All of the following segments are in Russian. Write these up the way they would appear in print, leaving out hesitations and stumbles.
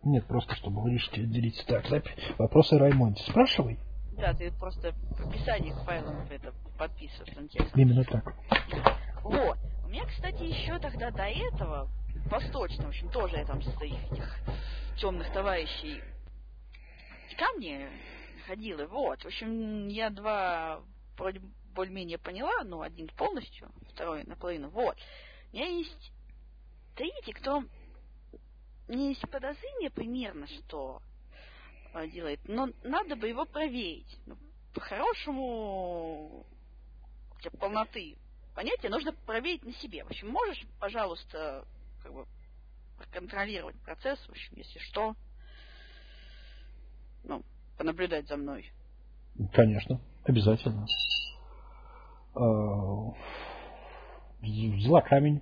Нет, просто чтобы вы решите делиться. Так, вопросы Раймонде. Спрашивай. Да, ты просто в описании к файлам это подписываешь на текст. Именно так. Вот. У меня, кстати, еще тогда до этого, восточно, в общем, тоже я там с своих этих темных товарищей ко мне ходила. Вот. В общем, я два вроде более-менее поняла, ну, один полностью, второй наполовину. Вот. У меня есть третий, кто... У меня есть подозрение примерно, что делает, но надо бы его проверить. Ну, по-хорошему, для полноты понятия нужно проверить на себе. В общем, можешь, пожалуйста, как бы проконтролировать процесс, в общем, если что, ну, понаблюдать за мной. Конечно, обязательно. Взяла камень.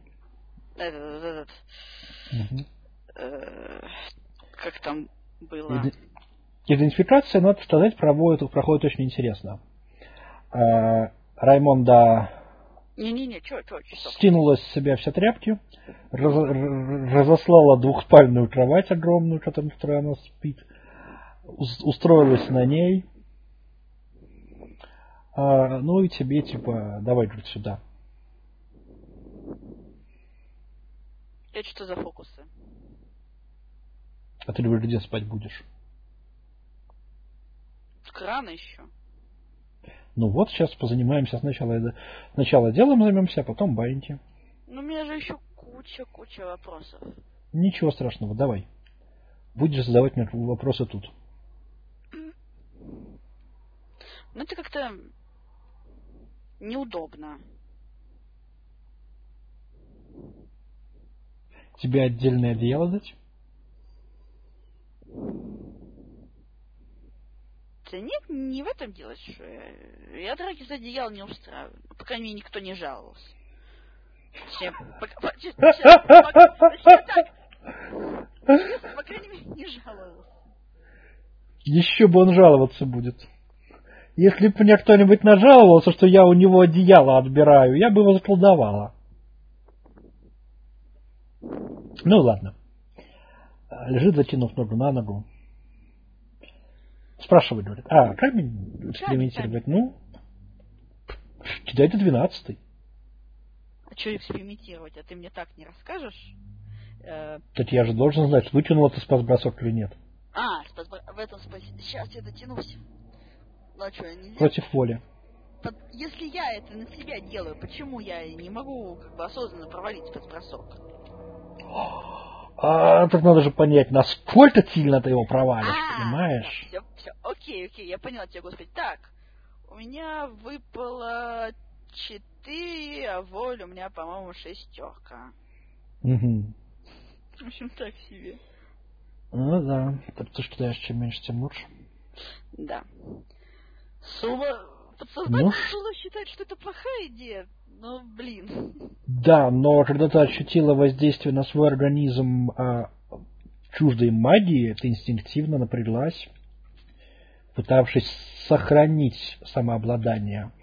Как там было? Идентификация, надо сказать, проходит очень интересно. Раймонда скинула с себя все тряпки, разослала двухспальную кровать огромную, которая она спит, устроилась на ней. Ну и тебе, типа, давай, говорит, сюда. Это что за фокусы? А ты, говоришь, где спать будешь? Рано еще. Ну вот, сейчас позанимаемся сначала делом займемся, а потом баиньки. Ну, у меня же еще куча вопросов. Ничего страшного, давай. Будешь задавать мне вопросы тут. Ну, это как-то неудобно. Тебе отдельное одеяло дать? Да нет, не в этом дело. Я драки за одеяло не устраиваю. По крайней мере, никто не жаловался. По крайней мере, не жаловался. Еще бы он жаловаться будет. Если бы мне кто-нибудь нажаловался, что я у него одеяло отбираю, я бы его заколдовала. Ну ладно. Лежит, затянув ногу на ногу. Спрашивает, говорит, как мне экспериментировать? Ну, кидай до 12-й. А что экспериментировать? А ты мне так не расскажешь? Так я же должен знать, вытянула ты спас-бросок или нет. В этом смысле. Сейчас я дотянусь. Ну, а что, я не Против воли. Если я это на себя делаю, почему я не могу как бы осознанно провалить спас-бросок? Так надо же понять, насколько сильно ты его провалишь, понимаешь? Все, окей, я поняла тебя, господи. Так, у меня выпало 4, а воль у меня, по-моему, 6. Угу. В общем, так себе. Ну да, так ты что кидаешь, чем меньше, тем лучше. Да. Подсознательно считать, что это плохая идея. Ну, блин. Да, но когда ты ощутила воздействие на свой организм чуждой магии, ты инстинктивно напряглась, пытавшись сохранить самообладание.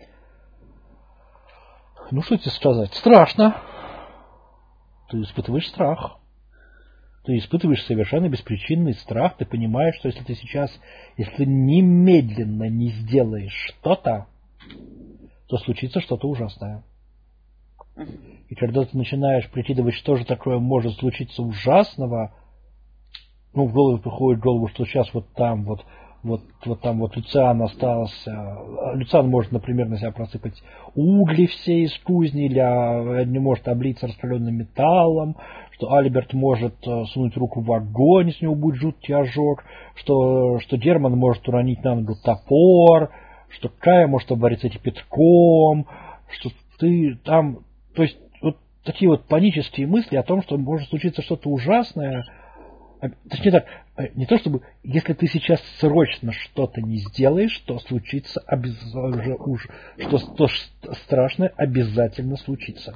Ну, что тебе сказать? Страшно. Ты испытываешь страх. Ты испытываешь совершенно беспричинный страх. Ты понимаешь, что если немедленно не сделаешь что-то, то случится что-то ужасное. И когда ты начинаешь прикидывать, что же такое может случиться ужасного, ну, в голову приходит что сейчас вот там Люциан остался. Люциан может, например, на себя просыпать угли все из кузни, или не может облиться раскаленным металлом, что Альберт может сунуть руку в огонь, с него будет жуткий ожог, что Герман может уронить на ногу топор, что Кая может обвариться кипятком, что ты там... То есть вот такие вот панические мысли о том, что может случиться что-то ужасное. Точнее так, не то чтобы, если ты сейчас срочно что-то не сделаешь, то случится что страшное обязательно случится.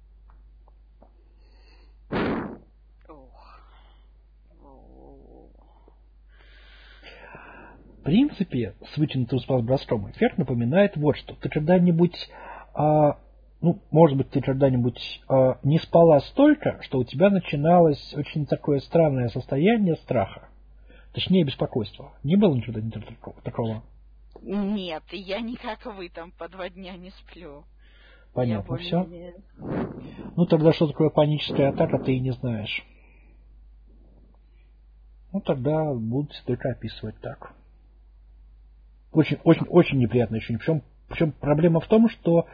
В принципе, с вытянутым спас-броском эффект напоминает вот что. Ты когда-нибудь... может быть, ты когда-нибудь не спала столько, что у тебя начиналось очень такое странное состояние страха. Точнее, беспокойство. Не было ничего такого? Нет, я не как вы там по 2 дня не сплю. Понятно, все. Ну, тогда что такое паническая атака, ты и не знаешь. Ну, тогда будут только описывать так. Очень, очень, очень неприятное ощущение. Причем проблема в том, что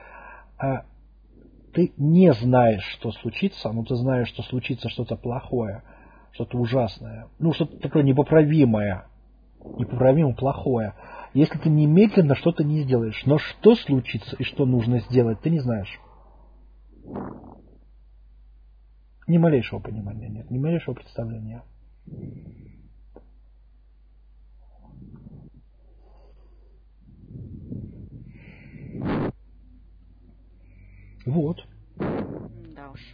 ты не знаешь, что случится, но ты знаешь, что случится что-то плохое, что-то ужасное. Ну, что-то такое непоправимое. Непоправимо плохое. Если ты немедленно что-то не сделаешь, но что случится и что нужно сделать, ты не знаешь. Ни малейшего понимания нет, ни малейшего представления. Вот. Да уж.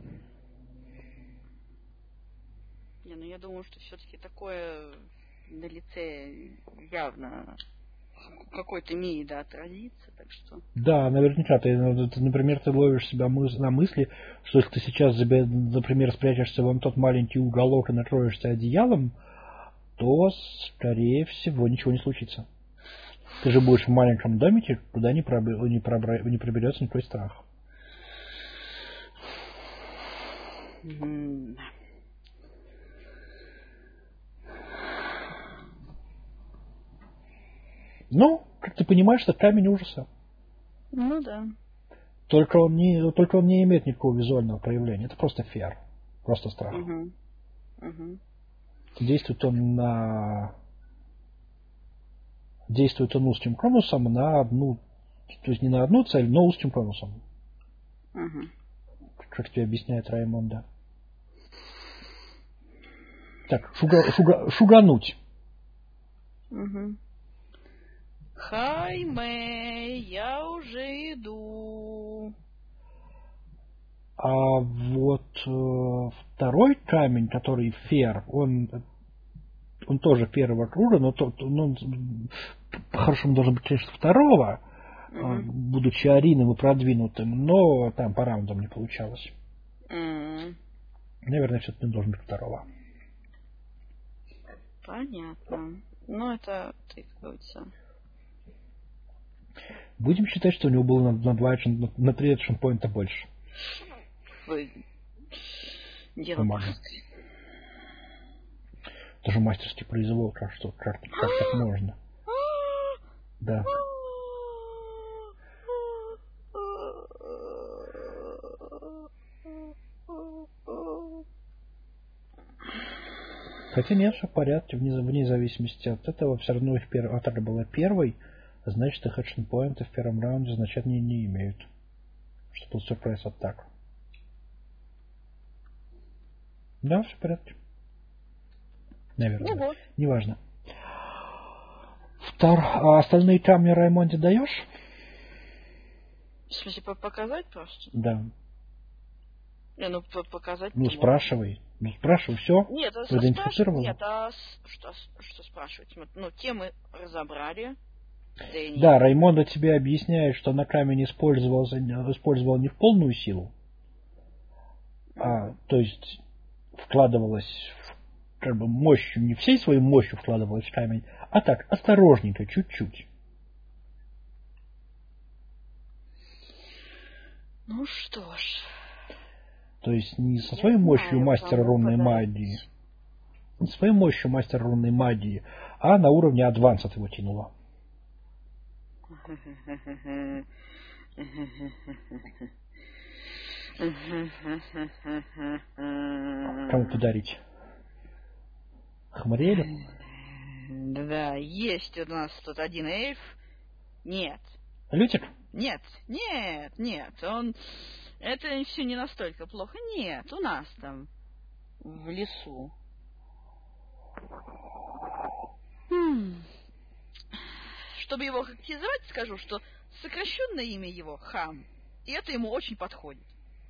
Не, ну я думаю, что все-таки такое на лице явно в какой-то мере, да, отразится, так что... Да, наверняка. Например, ты ловишь себя на мысли, что если ты сейчас, например, спрячешься в тот маленький уголок и накроешься одеялом, то, скорее всего, ничего не случится. Ты же будешь в маленьком домике, куда не проберется никакой страх. Ну, как ты понимаешь, это камень ужаса. Ну да. Только он не имеет никакого визуального проявления. Это просто фер. Просто страх. Действует он узким конусом на одну, то есть не на одну цель, но узким конусом. Как тебе объясняет Раймонда. Так, шугануть. Хайме, я уже иду. А вот второй камень, который фер, он тоже первого круга, но по-хорошему должен быть, конечно, второго, будучи ариным и продвинутым, но там по раундам не получалось. Наверное, все-таки он должен быть второго. Понятно. Ну, это, как говорится... Будем считать, что у него было на 3 экшн-поинта больше. Дело мастерски. Тоже мастерский произвол, как так можно. Да. Хотя нет, все в порядке, вне зависимости от этого, все равно их атака была первой, а значит их экшн-поинты в первом раунде значения не имеют. Что был сюрприз атак. Да, все в порядке. Наверное. Ну, вот. Неважно. А остальные камни Раймонде даешь? В смысле, показать просто? Да. Не, ну показать. Ну, спрашивай. Ну, спрашивай, все. Нет, Идентифицировал? Нет, что спрашивать? Ну, темы разобрали. Да, Раймонда тебе объясняет, что на камень использовал не в полную силу, то есть вкладывалась как бы мощью, не всей своей мощью вкладывалась в камень, а так, осторожненько, чуть-чуть. Ну что ж. То есть не со своей мощью мастера рунной магии, не своей мощью мастера рунной магии, а на уровне адвансов его тянуло. Кому-то дарить? Хмарели? Да, есть у нас тут один эльф. Нет. Лютик? Нет. Он... Это все не настолько плохо. Нет, у нас там в лесу. Чтобы его характеризовать, скажу, что сокращенное имя его Хам. И это ему очень подходит.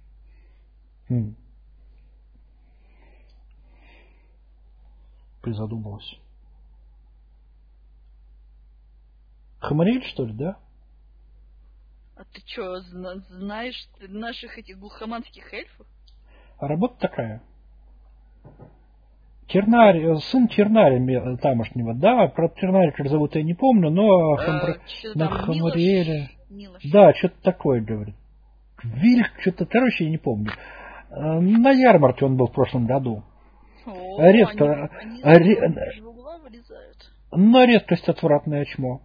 Призадумалась. Хамарель, что ли, да? А ты что, знаешь наших этих глухоманских эльфов? А работа такая. Сын Чернаря тамошнего, да, про Чернаря, как зовут, я не помню, но на Хамариэле... Да, что-то такое, говорит. Вильх, что-то, короче, я не помню. На ярмарке он был в прошлом году. Редко... На редкость отвратное чмо.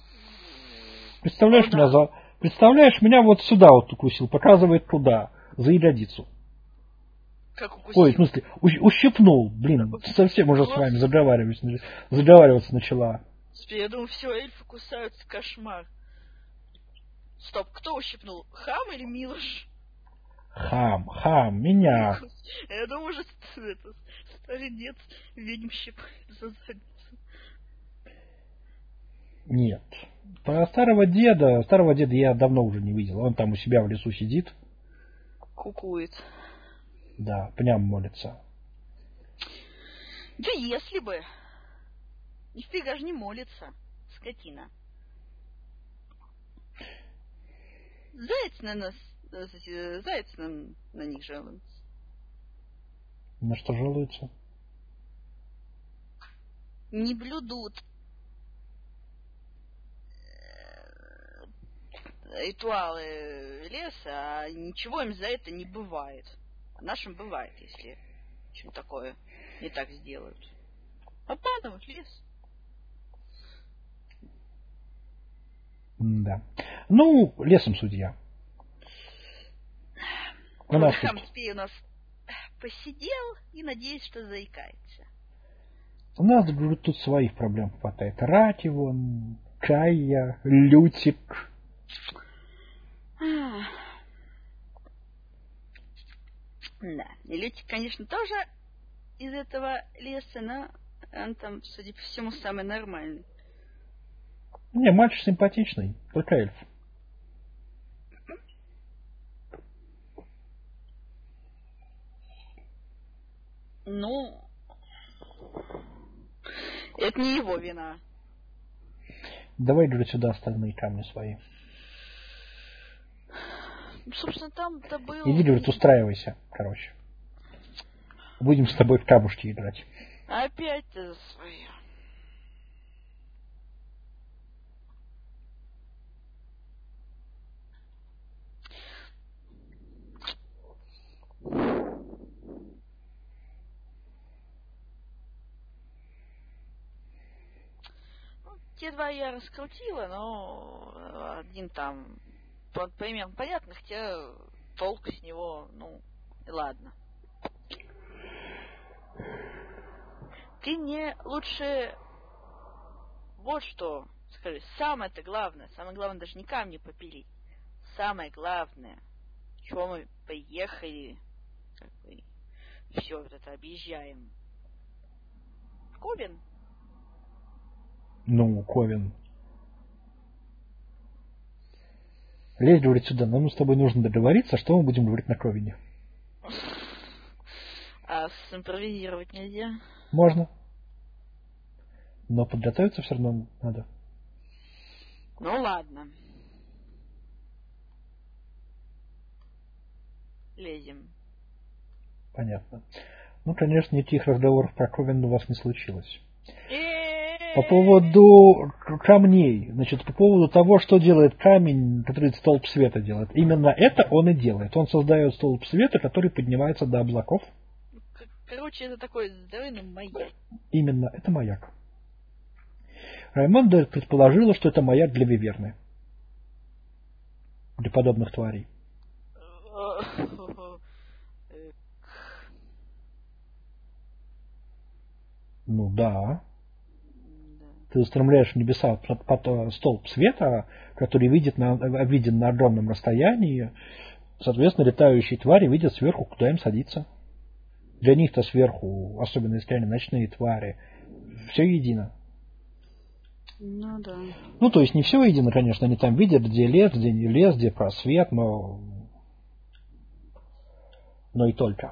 Представляешь, меня вот сюда вот укусил, показывает туда, за ягодицу. Как укусил? Ой, в смысле, ущипнул, блин, совсем уже с вами заговариваться начала. Я думаю, все, эльфы кусаются, кошмар. Стоп, кто ущипнул? Хам или Милош? Хам, меня. Я думаю, уже старый дед ведьм щипает за задницу. Нет. Про старого деда я давно уже не видел. Он там у себя в лесу сидит. Кукует. Да, пням молится. Да если бы. Нифига же не молится, скотина. Заяц на них жалуется. На что жалуется? Не блюдут ритуалы леса, а ничего им за это не бывает. А нашим бывает, если что такое не так сделают. Обманывают лес. Да. Ну, лесом судья. Хамспи у нас посидел и надеюсь, что заикается. У нас, говорю, тут своих проблем хватает. Рати вон, Кая, Лютик. Да, и Лютик, конечно, тоже из этого леса, но он там, судя по всему, самый нормальный. Не, мальчик симпатичный, только эльф. Ну, это не его вина. Давай, говорю, сюда остальные камни свои. Собственно, там-то было... Иди, говорит, устраивайся, короче. Будем с тобой в камушки играть. Опять ты за свое. Те два я раскрутила, но один там примерно понятно, хотя толк с него, ну, и ладно. Ты мне лучше вот что скажи. Самое главное даже не камни попилить. Самое главное, чего мы поехали, как бы, все вот это объезжаем. Ковен? Ну, Ковен. Лезь, говорит, сюда. Нам с тобой нужно договориться, что мы будем говорить на Ковене. А симпровизировать нельзя? Можно. Но подготовиться все равно надо. Ну ладно. Лезем. Понятно. Ну, конечно, никаких разговоров про Ковен у вас не случилось. По поводу камней, значит, по поводу того, что делает камень, который столб света делает. Именно это он и делает. Он создает столб света, который поднимается до облаков. Короче, это такой здоровенный маяк. Именно, это маяк. Раймонда предположила, что это маяк для виверны. Для подобных тварей. Ну да. Ты устремляешь в небеса под столб света, который виден на огромном расстоянии. Соответственно, летающие твари видят сверху, куда им садиться. Для них-то сверху, особенно если они ночные твари, все едино. Ну да. Ну, то есть не все едино, конечно, они там видят, где лес, где не лес, где просвет, но и только.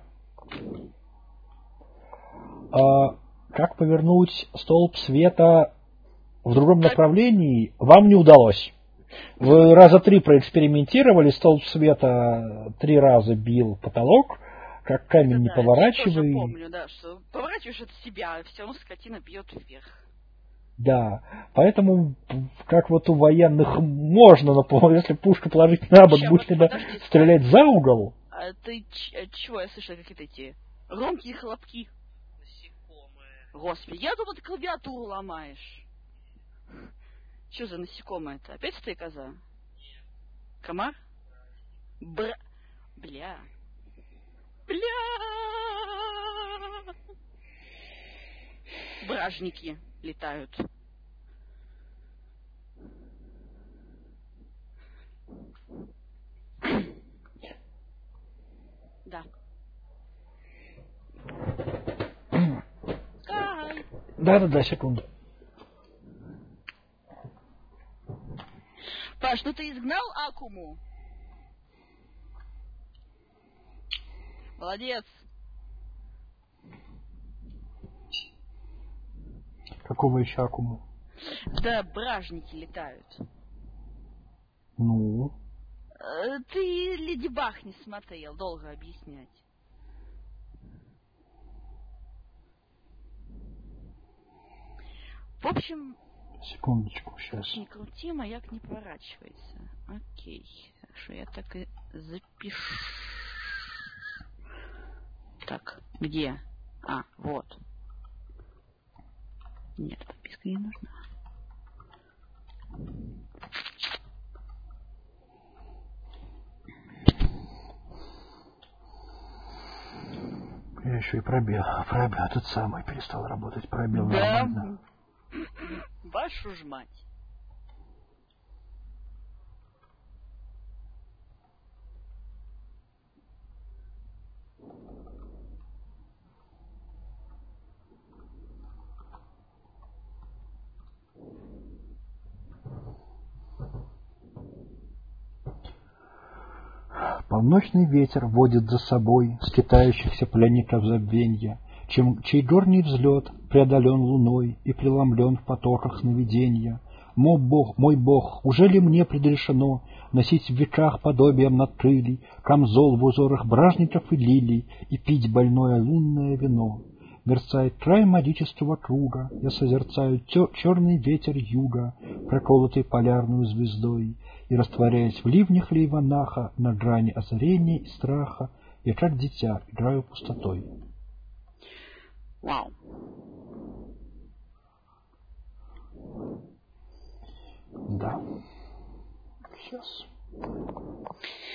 Как повернуть столб света в другом направлении, вам не удалось. Вы раза 3 проэкспериментировали, столб света 3 раза бил потолок, как камень не да, поворачивай. я тоже помню, да, что поворачиваешь от себя, все равно скотина бьет вверх. Да, поэтому, как вот у военных можно, например, если пушку положить на бок, будет ли стрелять за угол? А ты чего, я слышала какие-то эти громкие хлопки. Насекомые. Господи, я думал, ты клавиатуру ломаешь. Что за насекомое-то? Опять стрекоза? Нет. Комар? Бля. Бля. Бражники летают. Да. Да, секунду. Паш, ну ты изгнал Акуму? Молодец. Какого еще Акуму? Да, бражники летают. Ну? Ты Леди Баг не смотрел, долго объяснять. В общем... Секундочку, сейчас. Не крути, маяк не поворачивается. Окей, хорошо, я так и запишу. Так, где? А, вот. Нет, подписка не нужна. Я еще и пробел этот самый перестал работать, пробел да. Нормально. Вашу ж мать. Полночный ветер водит за собой скитающихся пленников забвенья, чей горний взлет преодолен луной и преломлен в потоках сновиденья. Мой бог, уже ли мне предрешено носить в веках подобием надкрылий камзол в узорах бражников и лилий и пить больное лунное вино? Мерцает край магического круга, я созерцаю черный ветер юга, проколотый полярную звездой, и, растворяясь в ливнях Лейванаха на грани озарения и страха, я, как дитя, играю пустотой. Вау. Да. Сейчас.